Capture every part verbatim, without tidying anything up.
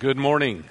Good morning.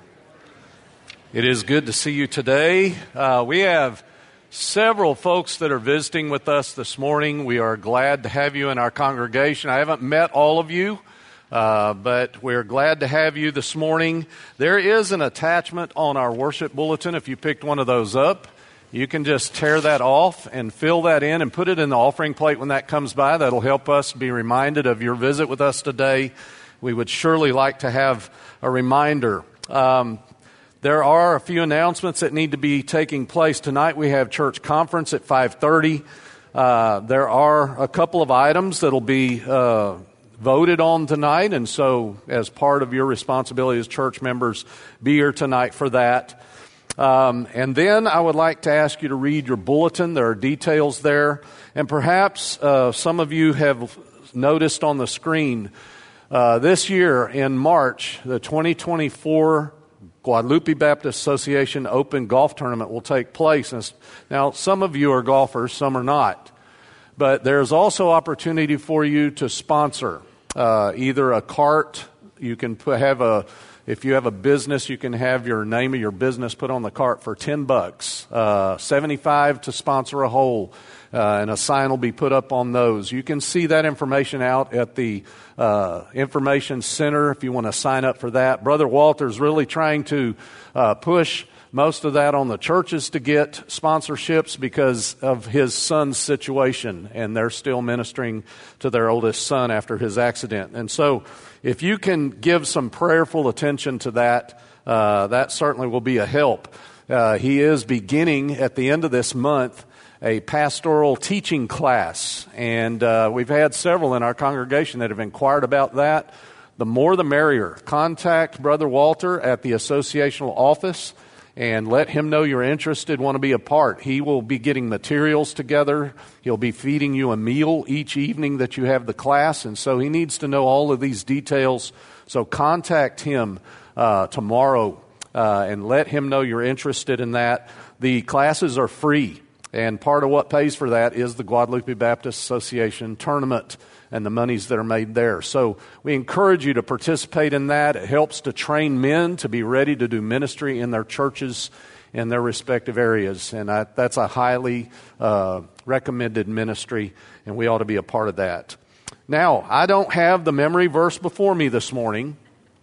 It is good to see you today. Uh, we have several folks that are visiting with us this morning. We are glad to have you in our congregation. I haven't met all of you, uh, but we're glad to have you this morning. There is an attachment on our worship bulletin. If you picked one of those up, you can just tear that off and fill that in and put it in the offering plate when that comes by. That'll help us be reminded of your visit with us today. We would surely like to have a reminder. Um, there are a few announcements that need to be taking place tonight. We have church conference at five thirty. Uh, there are a couple of items that will be uh, voted on tonight, and so as part of your responsibility as church members, be here tonight for that. Um, and then I would like to ask you to read your bulletin. There are details there. And perhaps uh, some of you have noticed on the screen, uh, this year in March, the twenty twenty-four Guadalupe Baptist Association Open Golf Tournament will take place. Now, some of you are golfers, some are not. But there's also opportunity for you to sponsor uh, either a cart. You can put, have a... If you have a business, you can have your name of your business put on the cart for ten bucks, uh, seventy-five to sponsor a hole, uh, and a sign will be put up on those. You can see that information out at the uh, information center if you want to sign up for that. Brother Walter's really trying to uh, push most of that on the churches to get sponsorships because of his son's situation, and they're still ministering to their oldest son after his accident. And so if you can give some prayerful attention to that, uh, that certainly will be a help. Uh, he is beginning at the end of this month a pastoral teaching class, and uh, we've had several in our congregation that have inquired about that. The more the merrier. Contact Brother Walter at the associational office and let him know you're interested, want to be a part. He will be getting materials together. He'll be feeding you a meal each evening that you have the class, and so he needs to know all of these details. So contact him uh, tomorrow uh, and let him know you're interested in that. The classes are free, and part of what pays for that is the Guadalupe Baptist Association tournament and the monies that are made there. So we encourage you to participate in that. It helps to train men to be ready to do ministry in their churches in their respective areas. And I, that's a highly uh, recommended ministry, and we ought to be a part of that. Now, I don't have the memory verse before me this morning.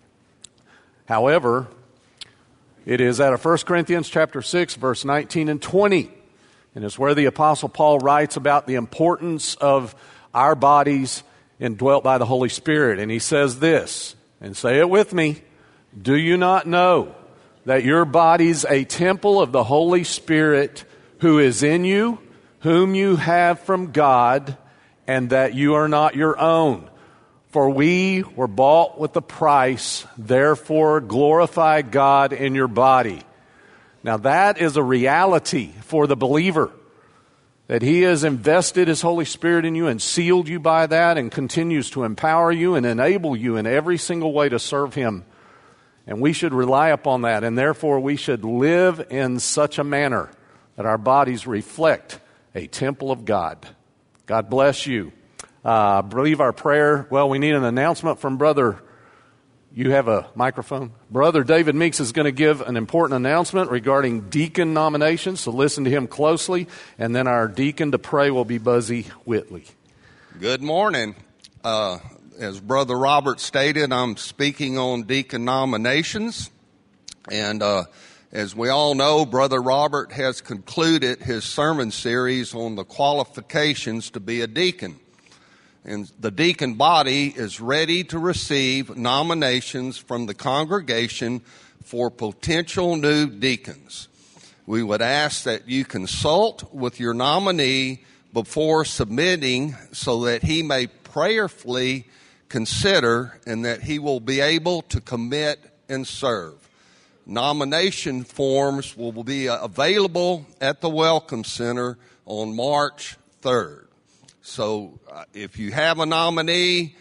However, it is out of First Corinthians chapter six, verse nineteen and twenty. And it's where the Apostle Paul writes about the importance of our bodies indwelt by the Holy Spirit. And he says this, and say it with me, do you not know that your body's a temple of the Holy Spirit who is in you, whom you have from God, and that you are not your own? For we were bought with a price, therefore glorify God in your body. Now that is a reality for the believer, that He has invested His Holy Spirit in you and sealed you by that and continues to empower you and enable you in every single way to serve Him. And we should rely upon that, and therefore we should live in such a manner that our bodies reflect a temple of God. God bless you. Uh, I believe our prayer, well, we need an announcement from Brother. You have a microphone? Brother David Meeks is going to give an important announcement regarding deacon nominations, so listen to him closely. And then our deacon to pray will be Buzzy Whitley. Good morning. Uh, as Brother Robert stated, I'm speaking on deacon nominations. And uh, as we all know, Brother Robert has concluded his sermon series on the qualifications to be a deacon. And the deacon body is ready to receive nominations from the congregation for potential new deacons. We would ask that you consult with your nominee before submitting so that he may prayerfully consider and that he will be able to commit and serve. Nomination forms will be available at the Welcome Center on March third. So uh, if you have a nominee,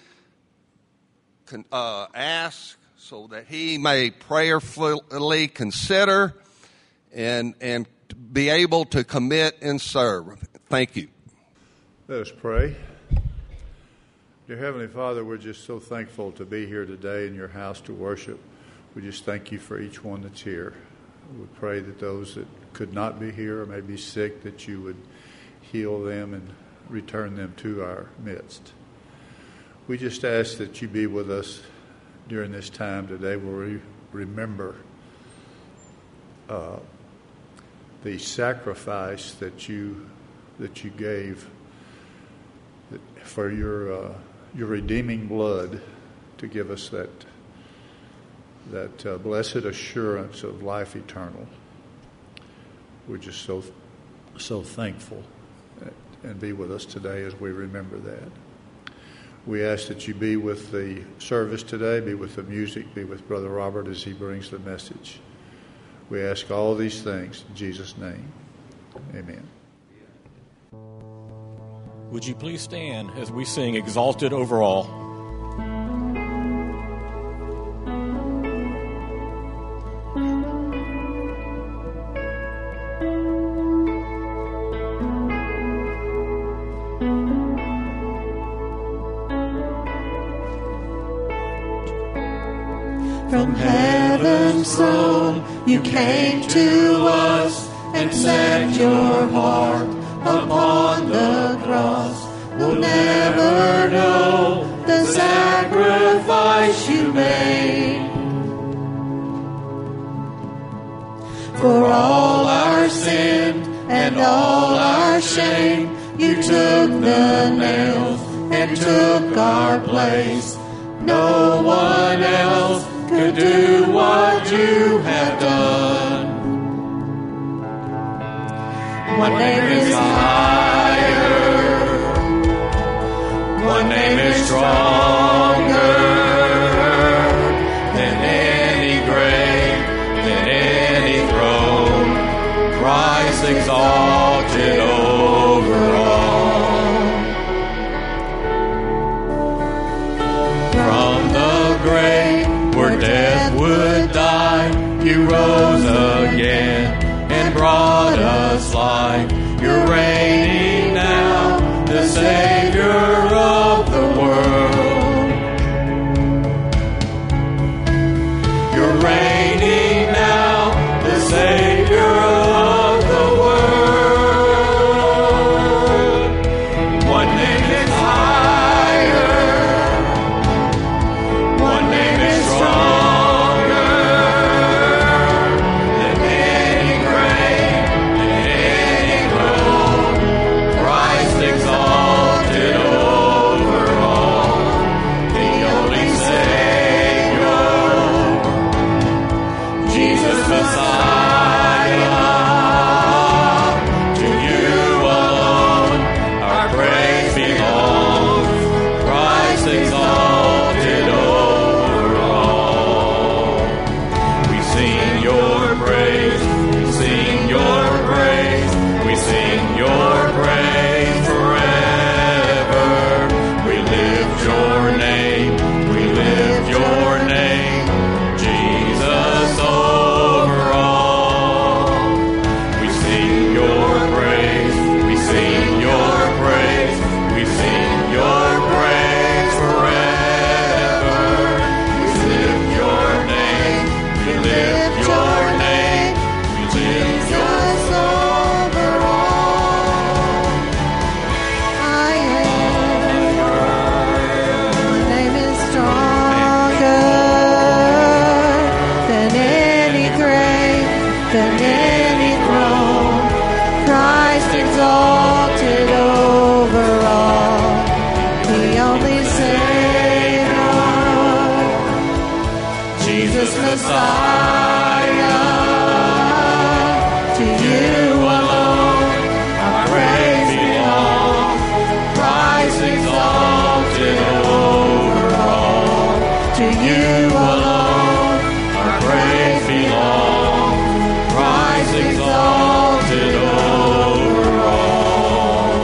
can, uh, ask so that he may prayerfully consider and and be able to commit and serve. Thank you. Let us pray. Dear Heavenly Father, we're just so thankful to be here today in your house to worship. We just thank you for each one that's here. We pray that those that could not be here or may be sick, that you would heal them and return them to our midst. We just ask that you be with us during this time today where we remember uh, the sacrifice that you that you gave for your uh, your redeeming blood to give us that that uh, blessed assurance of life eternal. We're just so so thankful, and be with us today as we remember that. We ask that you be with the service today, be with the music, be with Brother Robert as he brings the message. We ask all these things in Jesus' name. Amen. Would you please stand as we sing Exalted Over All? From heaven's throne you came to us and set your heart upon the cross. We'll never know the sacrifice you made. For all our sin and all our shame, you took the nails and took our place. No one else could do what you have done. One name is higher, one name is stronger than any grave, than any throne. Christ exalted over all. From the grave where death would die, you rose again and brought us life. You're reigning now, the Savior of the world. You're reigning now, the Savior of the world. One name is higher, one name is stronger than any grave, than any throne. Christ exalted over all, the only Savior, Jesus Messiah. To you alone our praise belongs. Christ exalted over all. We sing your praise, we sing your praise, we sing your praise forever. We lift your name, we lift your name, Jesus over all. We sing your praise, we sing your praise, we sing your praise forever. We lift your name, we lift your name, we lift your over all. I am. My name is stronger than any grave, than any throne. Christ exalted over all, the only Savior, Jesus Messiah. To you alone our praise belongs. Christ exalted over all. To you alone our praise belongs. Christ exalted over all.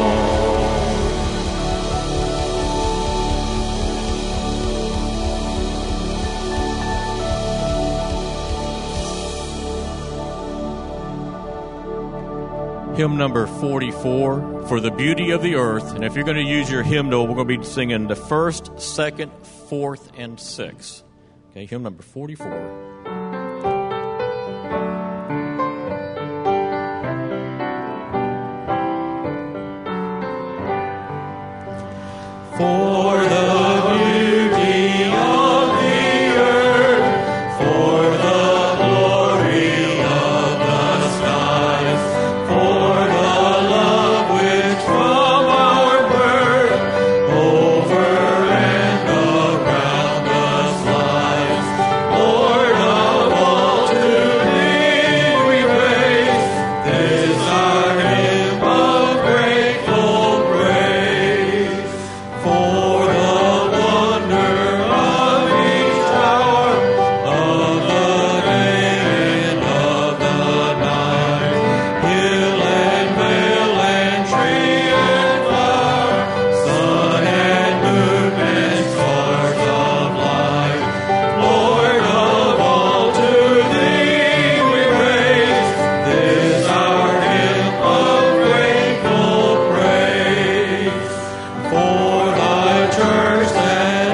Hymn number forty-four, For the Beauty of the Earth. And if you're going to use your hymnal, we're going to be singing the first, second, fourth, and sixth. Okay, hymn number forty-four. For the beauty of the earth, for the glory of the skies, for the love which from our birth over and around us lies. Lord of all, to Thee we raise this our hymn of grateful praise. For the wonder of each hour of the day and of the night, hill and vale and tree and flower, sun and moon and stars of light. Lord of all, to Thee we raise this our hymn of grateful praise. For Thy church that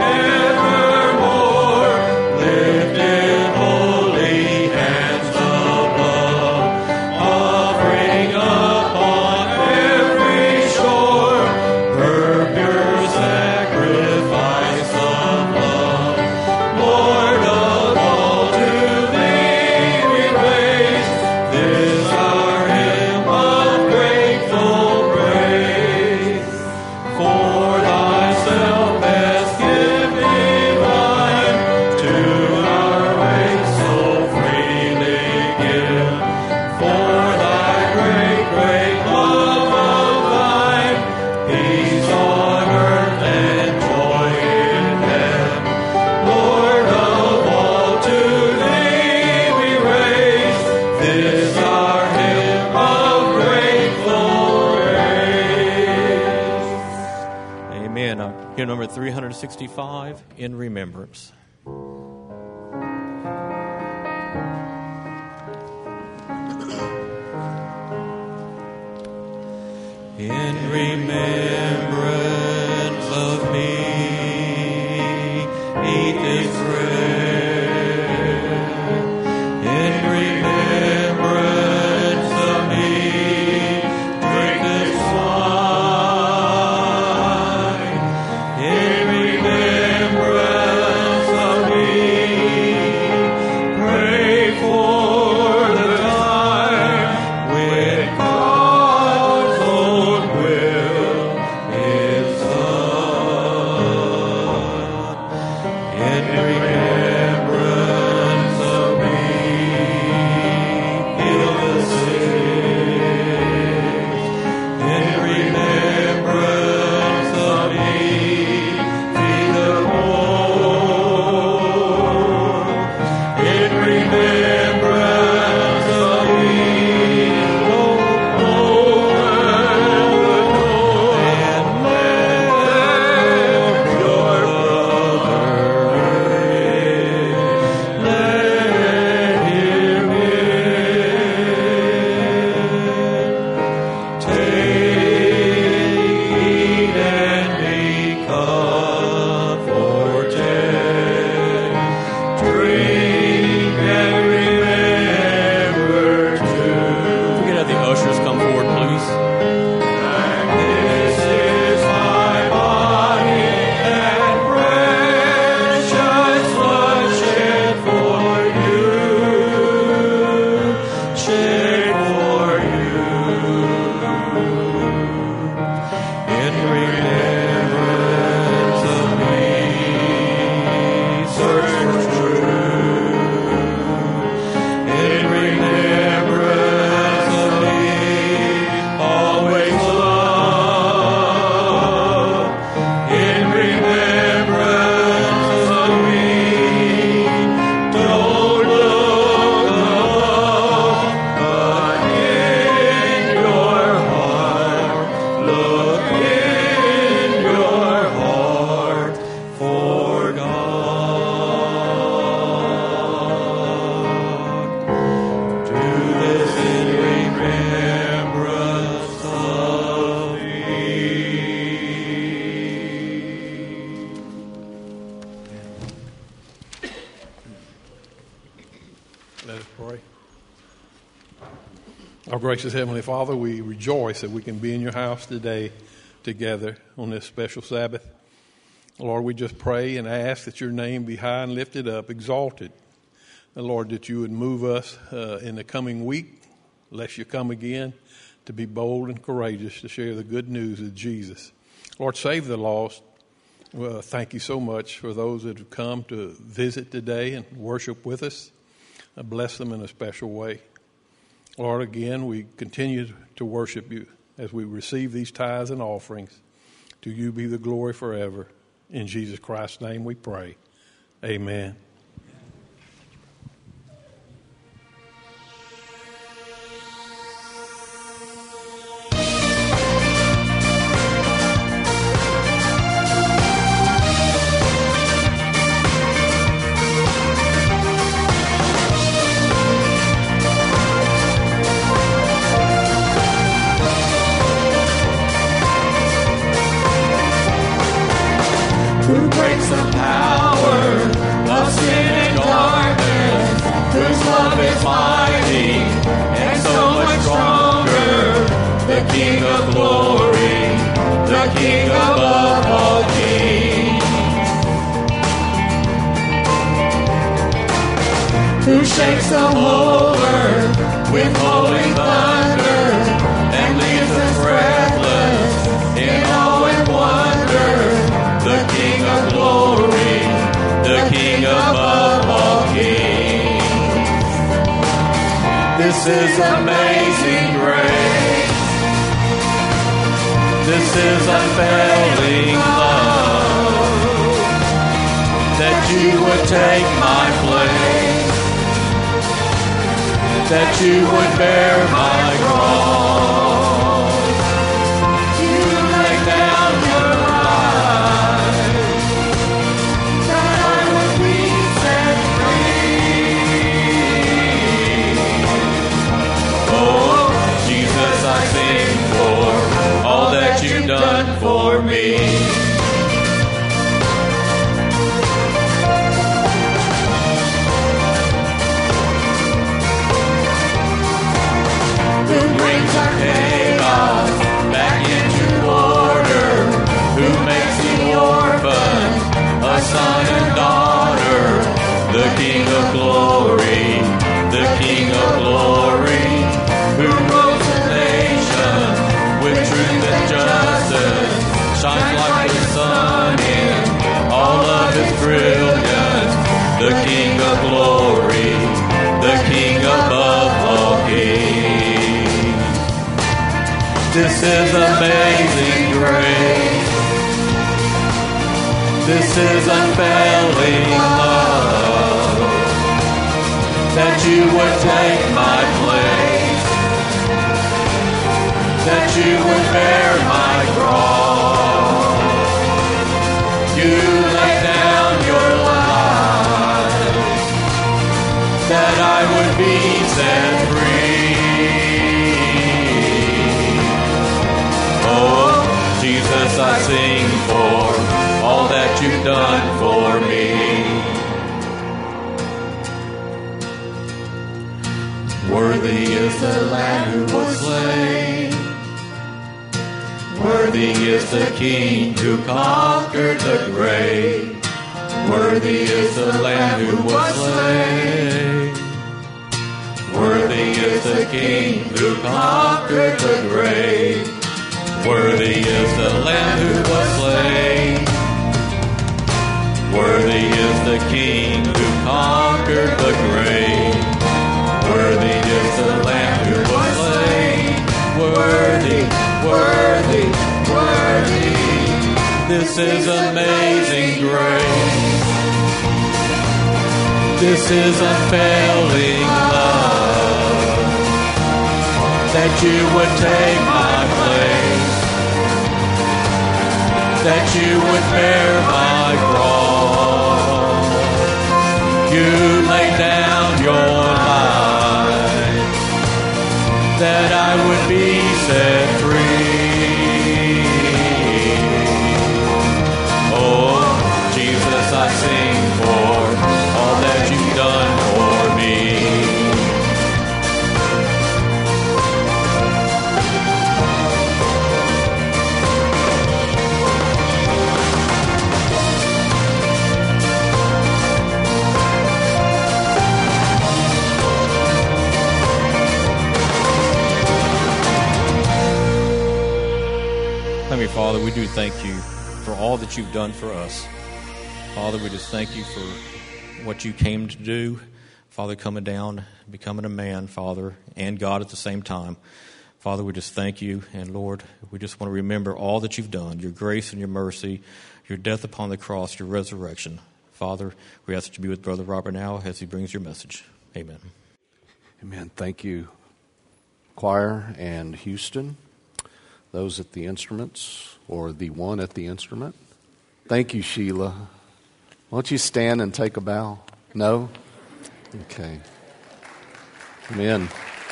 evermore lifted holy hands above, offering upon every shore her pure sacrifice of love. Lord of all, to Thee we raise this our hymn of grateful praise. For Thyself hast given life to our ways so freely give. For Thy great, great love of Thine, peace on earth and joy in heaven. Lord of all, to Thee we raise this our hymn of grateful praise. Amen. Uh, Hymn number three sixty-five, In Remembrance. In remembrance of me, eat this bread. In remembrance of me, drink this wine. In remembrance of Let us pray. Our gracious Heavenly Father, we rejoice that we can be in your house today together on this special Sabbath. Lord, we just pray and ask that your name be high and lifted up, exalted. And Lord, that you would move us uh, in the coming week, lest you come again, to be bold and courageous to share the good news of Jesus. Lord, save the lost. Well, thank you so much for those that have come to visit today and worship with us. Uh, bless them in a special way. Lord, again, we continue to worship you as we receive these tithes and offerings. To you be the glory forever. In Jesus Christ's name we pray. Amen. Who breaks the power of sin and darkness, whose love is mighty and so much stronger, the King of glory, the King above all kings. Who shakes the whole earth with holy thunder and leaves us breathless in awe and wonder. The King of glory, the King above all kings. This is amazing grace. This is unfailing love. That you would take my place. That you would bear my cross. You lay down your I sing for all that you've done for me. Who brings our chaos back into order? Who makes the orphan a son and daughter? The King of glory, the King of glory, who rose with truth and justice, shines like the sun in all of his brilliance. The King of glory, the King above all kings. This is amazing grace. This is unfailing love. That you would take my place. That you would bear my cross. You lay down your life, that I would be set free. Oh, Jesus, I sing for all that you've done for me. Worthy is the Lamb who was slain. Worthy is the King who conquered the grave. Worthy is the Lamb who was slain. Worthy is the King who conquered the grave. Worthy is the Lamb who was slain. Worthy is the King who conquered the grave. Worthy is the Lamb who was slain. Worthy, worthy, worthy. This is amazing grace. This is unfailing love. That you would take my place. That you would bear my cross. You laid down your life, that I would be set free. Oh, Jesus, I sing for all that you've done for me. Father, we do thank you for all that you've done for us. Father, we just thank you for what you came to do. Father, coming down, becoming a man, Father, and God at the same time. Father, we just thank you. And Lord, we just want to remember all that you've done, your grace and your mercy, your death upon the cross, your resurrection. Father, we ask that you be with Brother Robert now as he brings your message. Amen. Amen. Thank you, choir and Houston, those at the instruments, or the one at the instrument. Thank you, Sheila. Won't you stand and take a bow? No? Okay. Amen.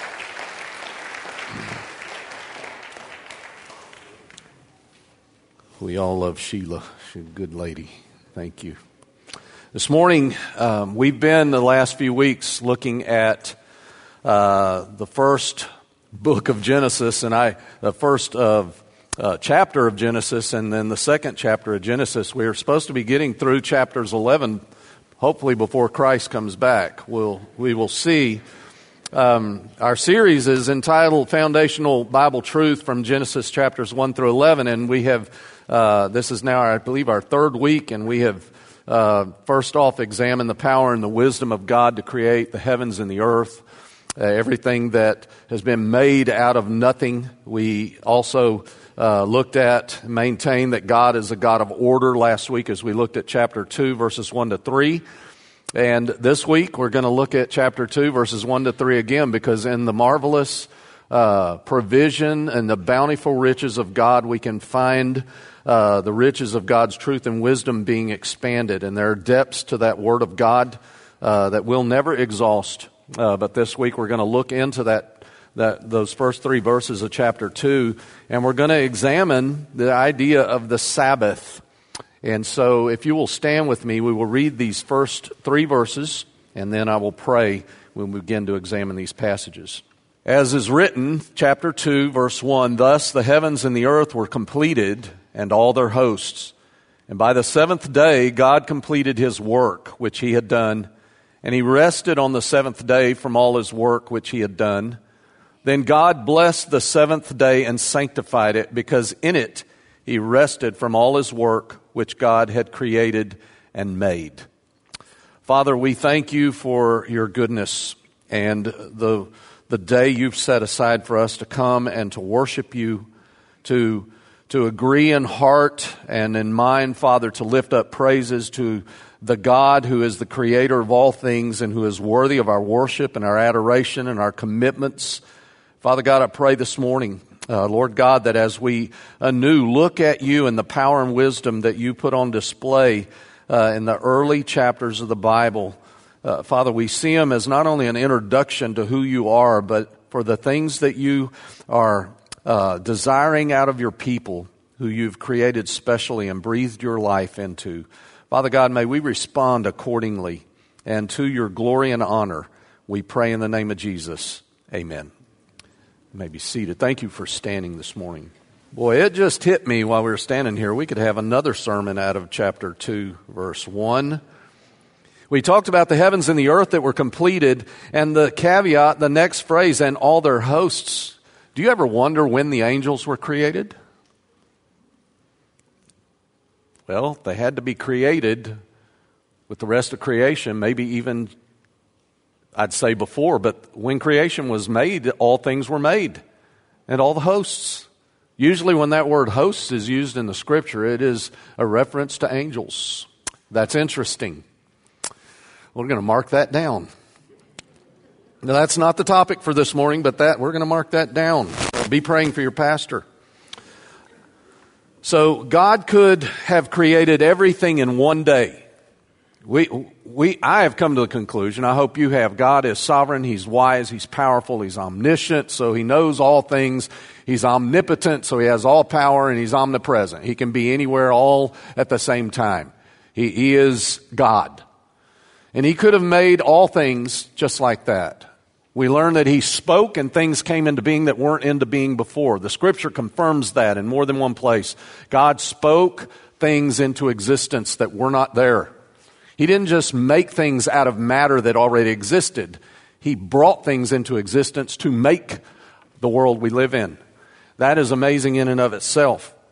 We all love Sheila. She's a good lady. Thank you. This morning, um, we've been the last few weeks looking at uh, the first book of Genesis, and I the first of uh, chapter of Genesis, and then the second chapter of Genesis. We're supposed to be getting through chapters eleven, hopefully before Christ comes back. We'll we will see. Um, our series is entitled "Foundational Bible Truth" from Genesis chapters one through eleven, and we have uh, this is now, I believe, our third week, and we have. Uh, first off, examine the power and the wisdom of God to create the heavens and the earth, uh, everything that has been made out of nothing. We also uh, looked at, maintained that God is a God of order last week as we looked at chapter two, verses one to three. And this week we're going to look at chapter two, verses one to three again, because in the marvelous uh, provision and the bountiful riches of God, we can find Uh, the riches of God's truth and wisdom being expanded. And there are depths to that Word of God uh, that we'll never exhaust. Uh, but this week we're going to look into that, that those first three verses of chapter two, and we're going to examine the idea of the Sabbath. And so if you will stand with me, we will read these first three verses, and then I will pray when we begin to examine these passages. As is written, chapter two, verse one, "Thus the heavens and the earth were completed, and all their hosts. And by the seventh day God completed his work which he had done, and he rested on the seventh day from all his work which he had done. Then God blessed the seventh day and sanctified it, because in it he rested from all his work which God had created and made." Father, we thank you for your goodness and the the day you've set aside for us to come and to worship you, to to agree in heart and in mind, Father, to lift up praises to the God who is the creator of all things and who is worthy of our worship and our adoration and our commitments. Father God, I pray this morning, uh, Lord God, that as we anew look at you and the power and wisdom that you put on display uh, in the early chapters of the Bible, uh, Father, we see them as not only an introduction to who you are, but for the things that you are Uh, desiring out of your people who you've created specially and breathed your life into. Father God, may we respond accordingly, and to your glory and honor, we pray in the name of Jesus. Amen. You may be seated. Thank you for standing this morning. Boy, it just hit me while we were standing here. We could have another sermon out of chapter two, verse one. We talked about the heavens and the earth that were completed, and the caveat, the next phrase, "and all their hosts." Do you ever wonder when the angels were created? Well, they had to be created with the rest of creation, maybe even, I'd say before, but when creation was made, all things were made, and all the hosts. Usually when that word hosts is used in the scripture, it is a reference to angels. That's interesting. We're going to mark that down. Now, that's not the topic for this morning, but that we're going to mark that down. Be praying for your pastor. So God could have created everything in one day. We, we, I have come to the conclusion, I hope you have, God is sovereign, He's wise, He's powerful, He's omniscient, so He knows all things. He's omnipotent, so He has all power, and He's omnipresent. He can be anywhere all at the same time. He, he is God. And He could have made all things just like that. We learn that He spoke and things came into being that weren't into being before. The Scripture confirms that in more than one place. God spoke things into existence that were not there. He didn't just make things out of matter that already existed. He brought things into existence to make the world we live in. That is amazing in and of itself.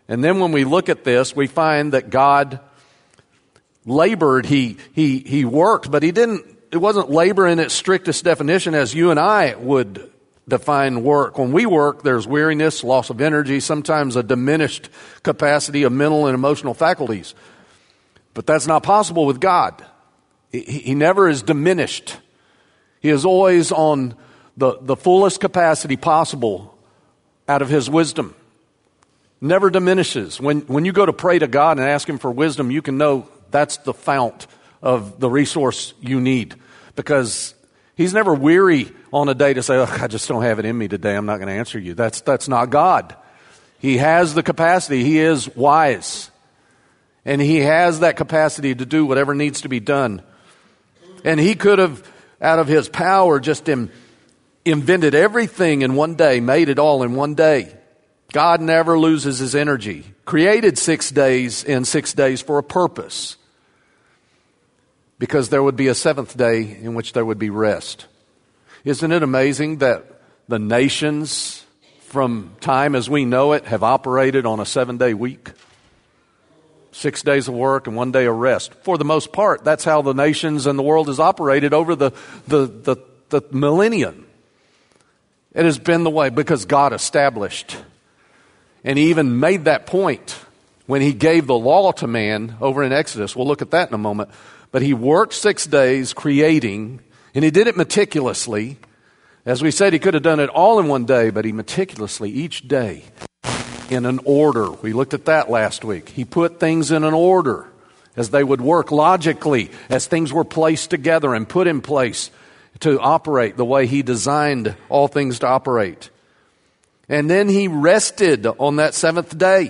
And then when we look at this, we find that God labored, he, he, he worked, but he didn't, it wasn't labor in its strictest definition as you and I would define work. When we work, there's weariness, loss of energy, sometimes a diminished capacity of mental and emotional faculties. But that's not possible with God. He, he never is diminished. He is always on the, the fullest capacity possible out of his wisdom. Never diminishes. When, when you go to pray to God and ask him for wisdom, you can know that's the fount of the resource you need, because he's never weary on a day to say, oh, I just don't have it in me today, I'm not going to answer you. That's, that's not God. He has the capacity. He is wise. And he has that capacity to do whatever needs to be done. And he could have, out of his power, just in, invented everything in one day, made it all in one day. God never loses his energy. Created six days in six days for a purpose, because there would be a seventh day in which there would be rest. Isn't it amazing that the nations from time as we know it have operated on a seven-day week? Six days of work and one day of rest. For the most part, that's how the nations and the world has operated over the, the, the, the millennium. It has been the way because God established. And he even made that point when he gave the law to man over in Exodus. We'll look at that in a moment. But he worked six days creating, and he did it meticulously. As we said, he could have done it all in one day, but he meticulously, each day, in an order. We looked at that last week. He put things in an order as they would work logically, as things were placed together and put in place to operate the way he designed all things to operate. And then he rested on that seventh day.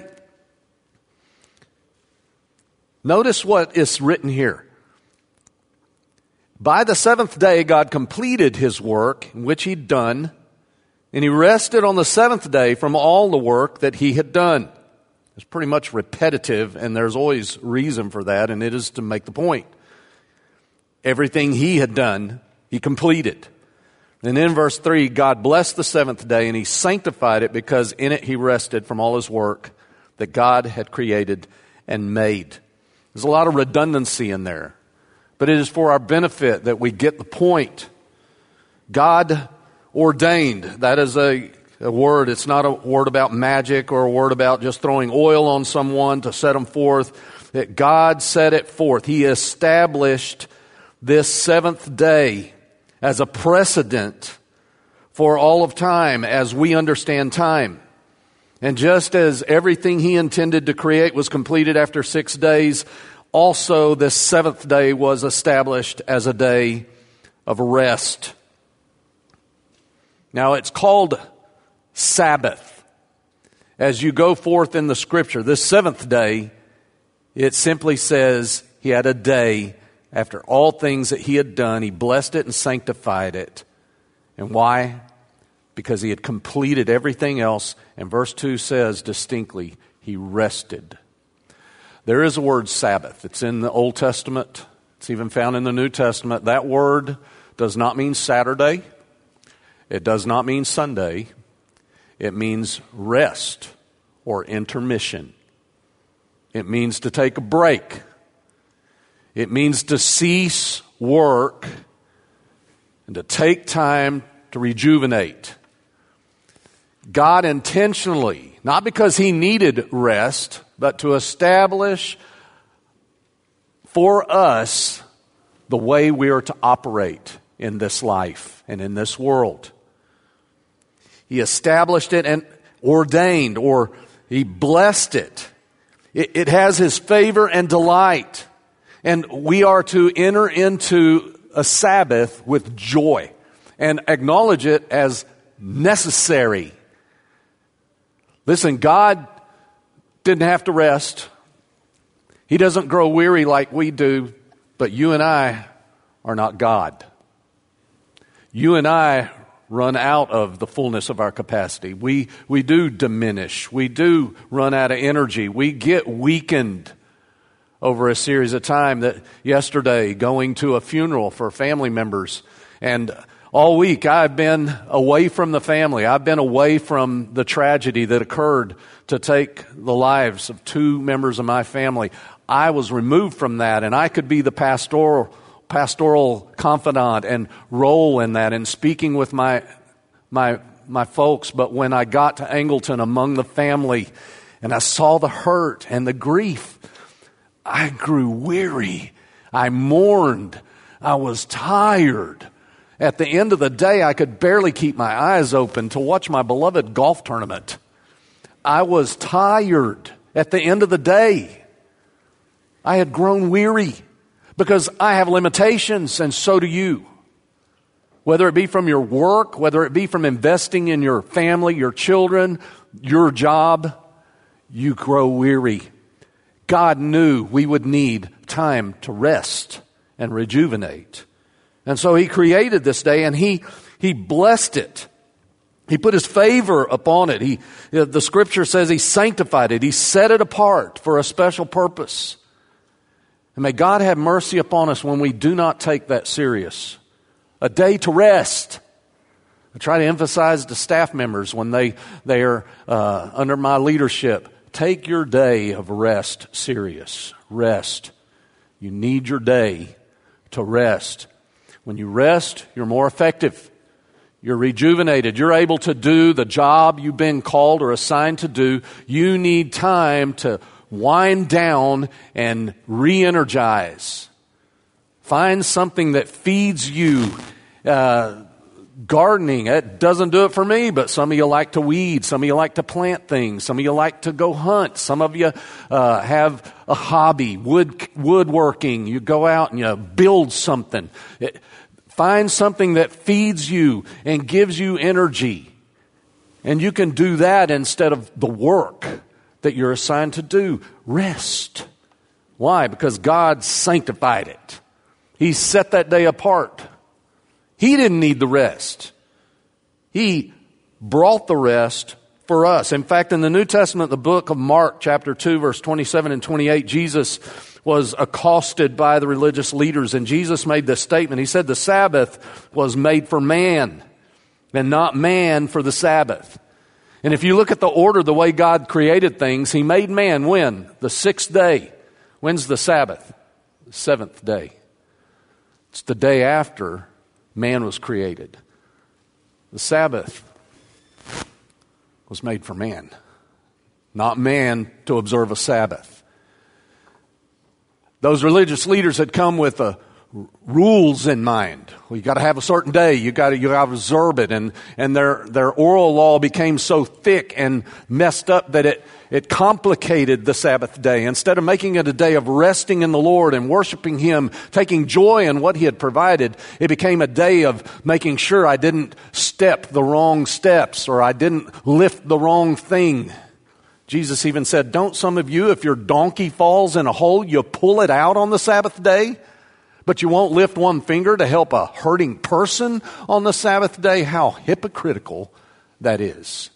Notice what is written here. By the seventh day, God completed his work, which he'd done, and he rested on the seventh day from all the work that he had done. It's pretty much repetitive, and there's always reason for that, and it is to make the point. Everything he had done, he completed. And in verse three, God blessed the seventh day, and he sanctified it because in it he rested from all his work that God had created and made. There's a lot of redundancy in there. But it is for our benefit that we get the point. God ordained. That is a, a word. It's not a word about magic or a word about just throwing oil on someone to set them forth. That God set it forth. He established this seventh day as a precedent for all of time as we understand time. And just as everything he intended to create was completed after six days, also, this seventh day was established as a day of rest. Now, it's called Sabbath. As you go forth in the Scripture, this seventh day, it simply says he had a day after all things that he had done. He blessed it and sanctified it. And why? Because he had completed everything else. And verse two says distinctly, he rested. There is a word Sabbath. It's in the Old Testament. It's even found in the New Testament. That word does not mean Saturday. It does not mean Sunday. It means rest or intermission. It means to take a break. It means to cease work and to take time to rejuvenate. God intentionally, not because he needed rest, but to establish for us the way we are to operate in this life and in this world. He established it and ordained, or he blessed it. It, it has his favor and delight. And we are to enter into a Sabbath with joy and acknowledge it as necessary. Listen, God didn't have to rest. He doesn't grow weary like we do, but you and I are not God. You and I run out of the fullness of our capacity. We, we do diminish. We do run out of energy. We get weakened over a series of time. That yesterday, going to a funeral for family members, and All week I've been away from the family. I've been away from the tragedy that occurred to take the lives of two members of my family. I was removed from that, and I could be the pastoral pastoral confidant and role in that and speaking with my my my folks. But when I got to Angleton among the family and I saw the hurt and the grief, I grew weary. I mourned. I was tired. At the end of the day, I could barely keep my eyes open to watch my beloved golf tournament. I was tired at the end of the day. I had grown weary because I have limitations, and so do you. Whether it be from your work, whether it be from investing in your family, your children, your job, you grow weary. God knew we would need time to rest and rejuvenate. And so He created this day, and He He blessed it. He put His favor upon it. He, the Scripture says He sanctified it. He set it apart for a special purpose. And may God have mercy upon us when we do not take that serious. A day to rest. I try to emphasize to staff members when they, they are uh, under my leadership, take your day of rest serious. Rest. You need your day to rest. When you rest, you're more effective. You're rejuvenated. You're able to do the job you've been called or assigned to do. You need time to wind down and re-energize. Find something that feeds you. Uh, gardening, it doesn't do it for me, but some of you like to weed. Some of you like to plant things. Some of you like to go hunt. Some of you uh, have a hobby, wood woodworking. You go out and you build something. It, find something that feeds you and gives you energy. And you can do that instead of the work that you're assigned to do. Rest. Why? Because God sanctified it. He set that day apart. He didn't need the rest. He brought the rest for us. In fact, in the New Testament, the book of Mark, chapter two, verse twenty-seven and twenty-eight, Jesus was accosted by the religious leaders, and Jesus made this statement. He said the Sabbath was made for man, and not man for the Sabbath. And if you look at the order, the way God created things, He made man when? The sixth day. When's the Sabbath? The seventh day. It's the day after man was created. The Sabbath was made for man, not man to observe a Sabbath. Those religious leaders had come with a rules in mind. Well, you got to have a certain day. You got to you got to observe it, and and their their oral law became so thick and messed up that it it complicated the Sabbath day. Instead of making it a day of resting in the Lord and worshiping Him, taking joy in what He had provided, it became a day of making sure I didn't step the wrong steps or I didn't lift the wrong thing. Jesus even said, "Don't some of you, if your donkey falls in a hole, you pull it out on the Sabbath day?" But you won't lift one finger to help a hurting person on the Sabbath day? How hypocritical that is.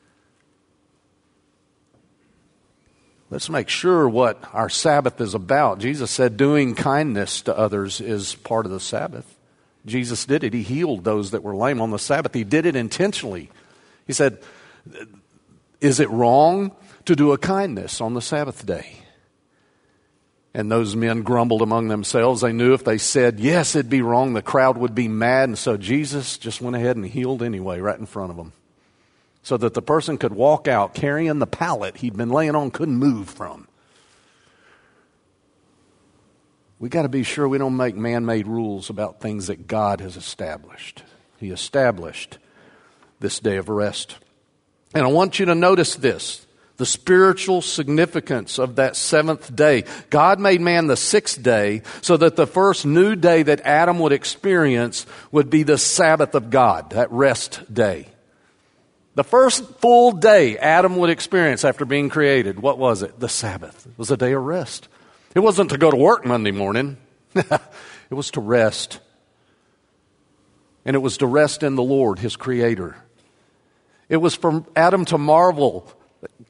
Let's make sure what our Sabbath is about. Jesus said doing kindness to others is part of the Sabbath. Jesus did it. He healed those that were lame on the Sabbath. He did it intentionally. He said, is it wrong to do a kindness on the Sabbath day? And those men grumbled among themselves. They knew if they said, yes, it'd be wrong, the crowd would be mad. And so Jesus just went ahead and healed anyway, right in front of them. So that the person could walk out carrying the pallet he'd been laying on, couldn't move from. We got to be sure we don't make man-made rules about things that God has established. He established this day of rest. And I want you to notice this. The spiritual significance of that seventh day. God made man the sixth day so that the first new day that Adam would experience would be the Sabbath of God, that rest day. The first full day Adam would experience after being created, what was it? The Sabbath. It was a day of rest. It wasn't to go to work Monday morning. It was to rest. And it was to rest in the Lord, His Creator. It was for Adam to marvel.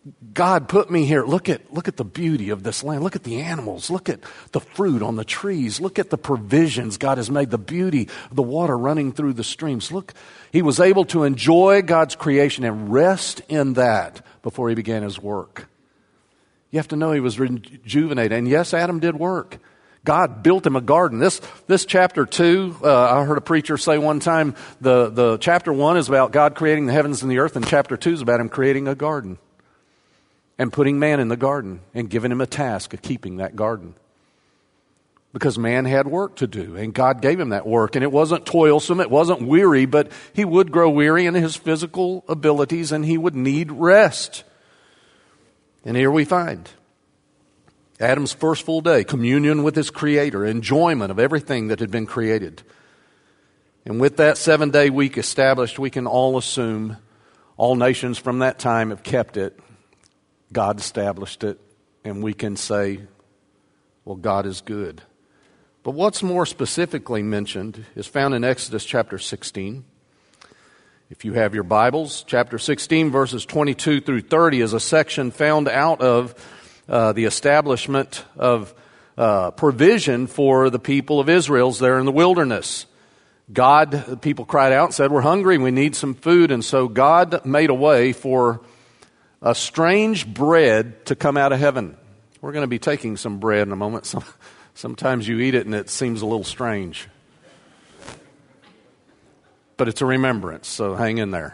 God put me here. Look at, look at the beauty of this land. Look at the animals. Look at the fruit on the trees. Look at the provisions God has made, the beauty of the water running through the streams. Look, he was able to enjoy God's creation and rest in that before he began his work. You have to know he was rejuvenated. And yes, Adam did work. God built him a garden. This this chapter two, uh, I heard a preacher say one time, the, the chapter one is about God creating the heavens and the earth, and chapter two is about him creating a garden and putting man in the garden and giving him a task of keeping that garden. Because man had work to do, and God gave him that work. And it wasn't toilsome, it wasn't weary, but he would grow weary in his physical abilities, and he would need rest. And here we find Adam's first full day, communion with his Creator, enjoyment of everything that had been created. And with that seven-day week established, we can all assume all nations from that time have kept it. God established it, and we can say, well, God is good. But what's more specifically mentioned is found in Exodus chapter sixteen. If you have your Bibles, chapter sixteen, verses twenty-two through thirty is a section found out of uh, the establishment of uh, provision for the people of Israel there in the wilderness. God, the people cried out and said, we're hungry, we need some food. And so God made a way for a strange bread to come out of heaven. We're going to be taking some bread in a moment. Some, sometimes you eat it and it seems a little strange. But it's a remembrance, so hang in there.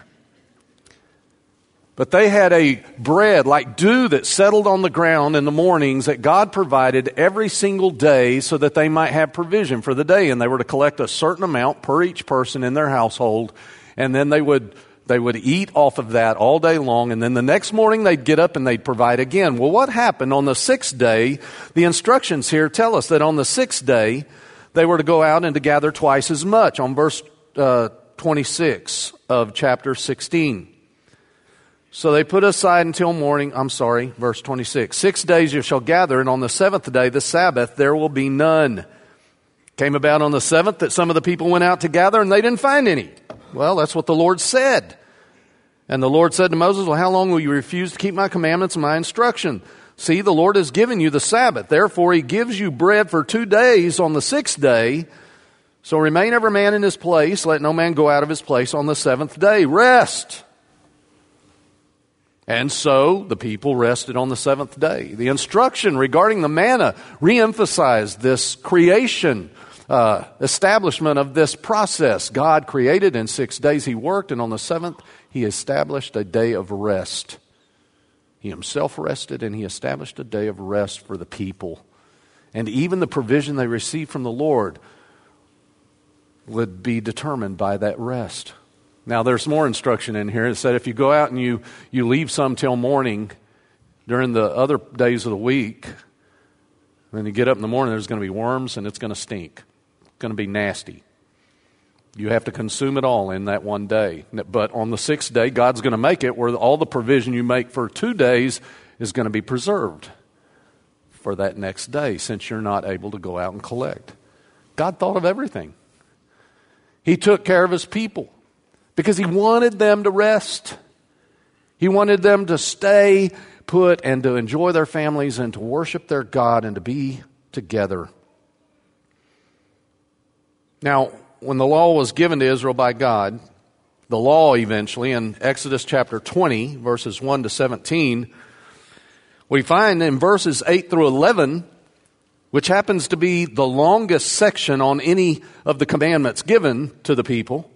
But they had a bread like dew that settled on the ground in the mornings that God provided every single day so that they might have provision for the day. And they were to collect a certain amount per each person in their household. And then they would they would eat off of that all day long. And then the next morning they'd get up and they'd provide again. Well, what happened on the sixth day? The instructions here tell us that on the sixth day they were to go out and to gather twice as much. On verse uh, twenty-six of chapter sixteen. So they put aside until morning, I'm sorry, verse twenty-six. Six days you shall gather, and on the seventh day, the Sabbath, there will be none. Came about on the seventh that some of the people went out to gather, and they didn't find any. Well, that's what the Lord said. And the Lord said to Moses, well, how long will you refuse to keep my commandments and my instruction? See, the Lord has given you the Sabbath. Therefore, he gives you bread for two days on the sixth day. So remain every man in his place. Let no man go out of his place on the seventh day. Rest. And so the people rested on the seventh day. The instruction regarding the manna reemphasized this creation, uh, establishment of this process. God created, in six days he worked, and on the seventh he established a day of rest. He himself rested, and he established a day of rest for the people. And even the provision they received from the Lord would be determined by that rest. Now, there's more instruction in here. It said if you go out and you, you leave some till morning during the other days of the week, then you get up in the morning, there's going to be worms and it's going to stink. It's going to be nasty. You have to consume it all in that one day. But on the sixth day, God's going to make it where all the provision you make for two days is going to be preserved for that next day, since you're not able to go out and collect. God thought of everything. He took care of his people, because he wanted them to rest. He wanted them to stay put and to enjoy their families and to worship their God and to be together. Now, when the law was given to Israel by God, the law eventually, in Exodus chapter twenty, verses one to seventeen, we find in verses eight through eleven, which happens to be the longest section on any of the commandments given to the people.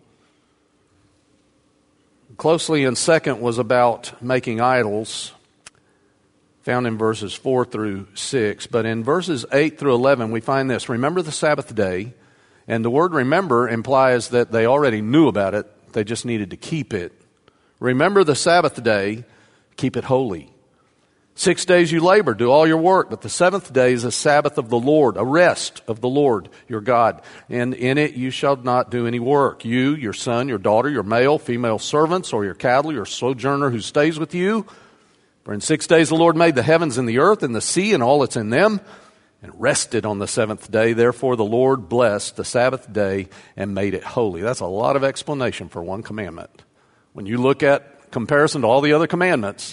Closely in second was about making idols, found in verses four through six. But in verses eight through eleven, we find this: remember the Sabbath day. And the word remember implies that they already knew about it. They just needed to keep it. Remember the Sabbath day, keep it holy. Six days you labor, do all your work, but the seventh day is a Sabbath of the Lord, a rest of the Lord your God. And in it you shall not do any work. You, your son, your daughter, your male, female servants, or your cattle, your sojourner who stays with you. For in six days the Lord made the heavens and the earth and the sea and all that's in them, and rested on the seventh day. Therefore the Lord blessed the Sabbath day and made it holy. That's a lot of explanation for one commandment. When you look at comparison to all the other commandments,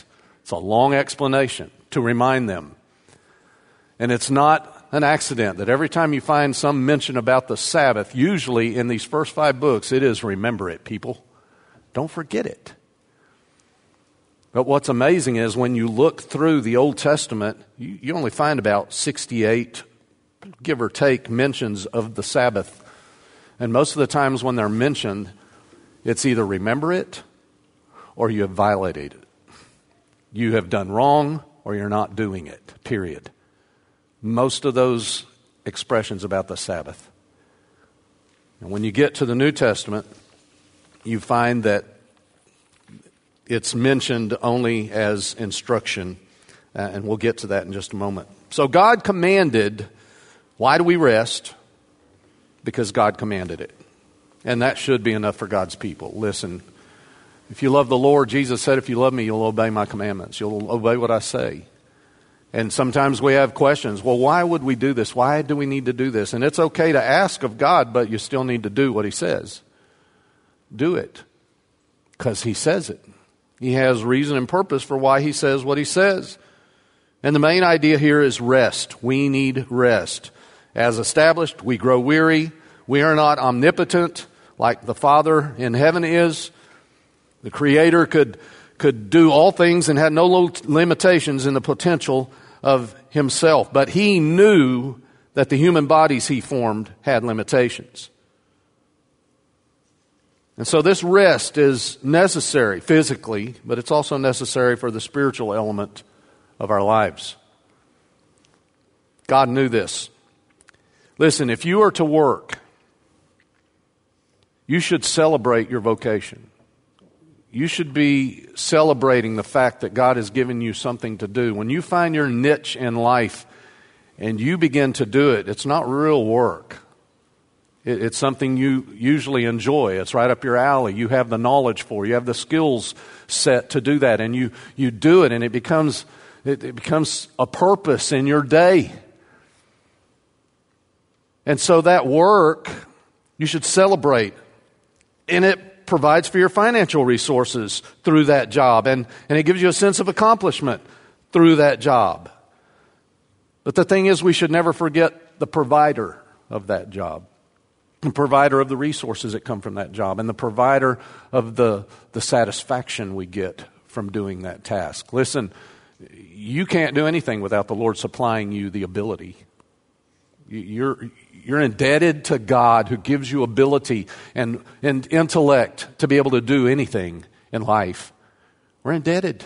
It's a long explanation to remind them. And it's not an accident that every time you find some mention about the Sabbath, usually in these first five books, it is remember it, people. Don't forget it. But what's amazing is when you look through the Old Testament, you, you only find about sixty-eight, give or take, mentions of the Sabbath. And most of the times when they're mentioned, it's either remember it or you have violated it. You have done wrong or you're not doing it, period. Most of those expressions about the Sabbath. And when you get to the New Testament, you find that it's mentioned only as instruction, uh, and we'll get to that in just a moment. So God commanded, why do we rest? Because God commanded it. And that should be enough for God's people. Listen, if you love the Lord, Jesus said, if you love me, you'll obey my commandments. You'll obey what I say. And sometimes we have questions. Well, why would we do this? Why do we need to do this? And it's okay to ask of God, but you still need to do what He says. Do it. Because He says it. He has reason and purpose for why He says what He says. And the main idea here is rest. We need rest. As established, we grow weary. We are not omnipotent like the Father in heaven is. The Creator could, could do all things and had no limitations in the potential of Himself. But He knew that the human bodies He formed had limitations. And so this rest is necessary physically, but it's also necessary for the spiritual element of our lives. God knew this. Listen, if you are to work, you should celebrate your vocation. You should be celebrating the fact that God has given you something to do. When you find your niche in life and you begin to do it, it's not real work. It's something you usually enjoy. It's right up your alley. You have the knowledge for it. You have the skills set to do that. And you, you do it, and it becomes, it, it becomes a purpose in your day. And so that work, you should celebrate. And it provides for your financial resources through that job. And, and it gives you a sense of accomplishment through that job. But the thing is, we should never forget the provider of that job. The provider of the resources that come from that job, and the provider of the, the satisfaction we get from doing that task. Listen, you can't do anything without the Lord supplying you the ability. You're, you're indebted to God who gives you ability and, and intellect to be able to do anything in life. We're indebted.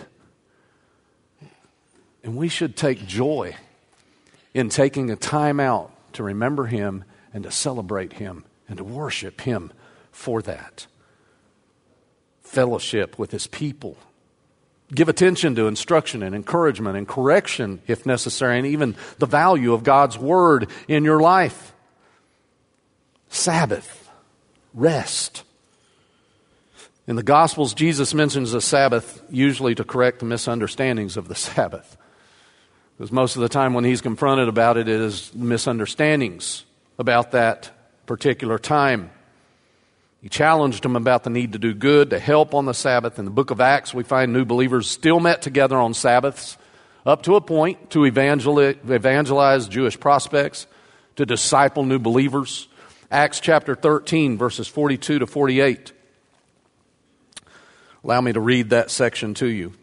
And we should take joy in taking a time out to remember Him and to celebrate Him and to worship Him for that. Fellowship with His people. Give attention to instruction and encouragement and correction if necessary, and even the value of God's Word in your life. Sabbath. Rest. In the Gospels, Jesus mentions the Sabbath usually to correct the misunderstandings of the Sabbath. Because most of the time when He's confronted about it, it is misunderstandings about that particular time. He challenged them about the need to do good, to help on the Sabbath. In the book of Acts, we find new believers still met together on Sabbaths, up to a point to evangelize, evangelize Jewish prospects, to disciple new believers. Acts chapter thirteen, verses forty-two to forty-eight. Allow me to read that section to you.